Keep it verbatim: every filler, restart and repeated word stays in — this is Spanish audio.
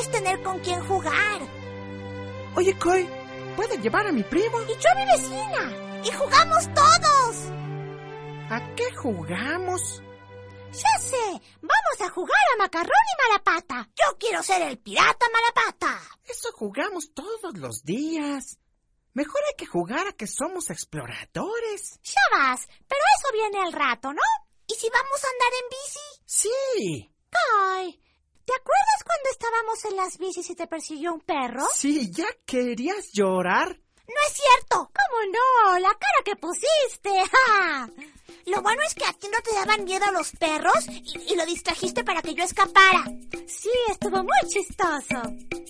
quieres tener con quién jugar. Oye, Koi, ¿puedes llevar a mi primo? Y yo a mi vecina. Y jugamos todos. ¿A qué jugamos? Ya sé, vamos a jugar a Macarrón y Malapata. Yo quiero ser el pirata Malapata. Eso jugamos todos los días. Mejor hay que jugar a que somos exploradores. Ya vas, pero eso viene al rato, ¿no? ¿Y si vamos a andar en bici? Sí. Ay, ¿te acuerdas cuando estábamos en las bicis y te persiguió un perro? Sí, ¿ya querías llorar? No es cierto. ¿Cómo no? La cara que pusiste. ¡Ja! Lo bueno es que a ti no te daban miedo los perros y, y lo distrajiste para que yo escapara. Sí, estuvo muy chistoso.